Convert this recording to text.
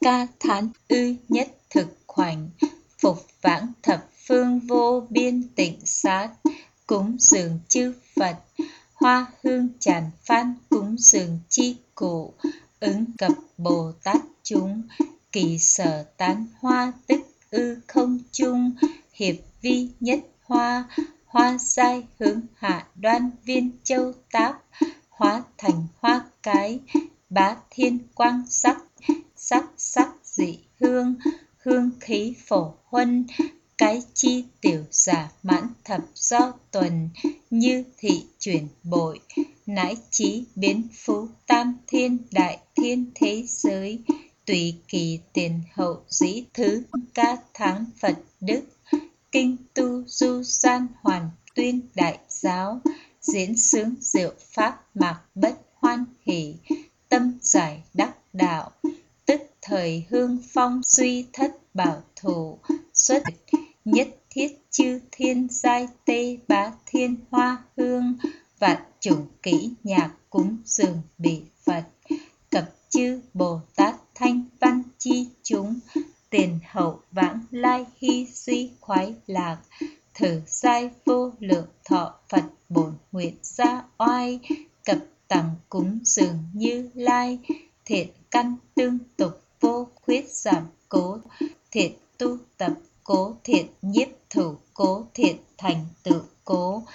ca thán ư nhất thực khoảnh, phục vãng thập phương vô biên tịnh sát, cúng dường chư Phật, hoa hương tràn phan cúng dường chi cụ, ứng cập Bồ Tát chúng, kỳ sở tán hoa tức ư không chung, hiệp vi nhất hoa, hoa giai hướng hạ đoan viên châu táp, hóa thành hoa cái, bá thiên quang sắc, sắc sắc dị hương, hương khí phổ huân, cái chi tiểu giả mãn thập do tuần, như thị chuyển bội, nãi trí biến phú tam thiên đại thiên thế giới, tùy kỳ tiền hậu dĩ thứ ca tháng Phật đức, kinh tu du gian hoàn tuyên đại giáo, diễn sướng diệu pháp mạc bất hoan hỷ, tâm giải đắc đạo, tức thời hương phong suy thất bảo thủ, xuất nhất thiết chư thiên giai tê bá thiên hoa hương, vạn chủng kỹ nhạc cúng dường bỉ Phật, cập chư Bồ Tát thanh văn chi chúng, tiền hậu vãng lai hy duy khoái lạc, thử giai vô lượng thọ Phật bổn nguyện gia oai, cập tằng cúng dường Như Lai, thiện căn tương tục vô khuyết giảm cố, thiện tu tập cố, thiện nhiếp thủ cố, thiện thành tựu cố,